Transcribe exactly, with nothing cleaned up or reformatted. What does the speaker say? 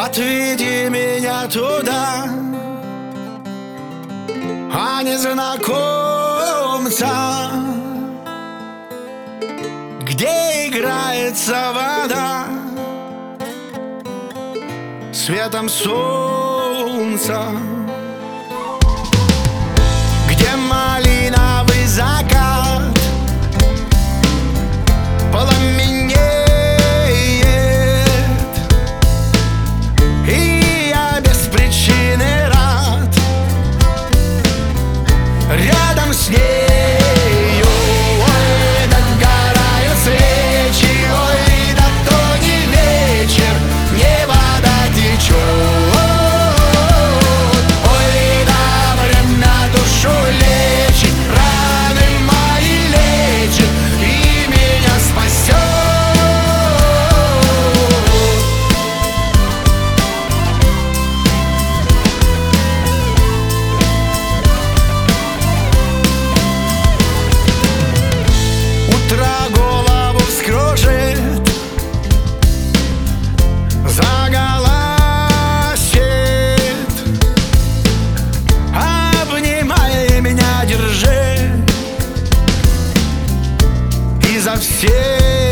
Отведи меня туда, а незнакомца, где играется вода светом солнца, где малиновый закат пламенеет, и я без причины рад рядом с нею. Ой, догорают свечи, ой, да то не вечер, не вода течет. Ой, да время душу лечит, раны мои лечит и меня спасет. Утро голову вскружит, заголосит, обнимай меня, держи изо всех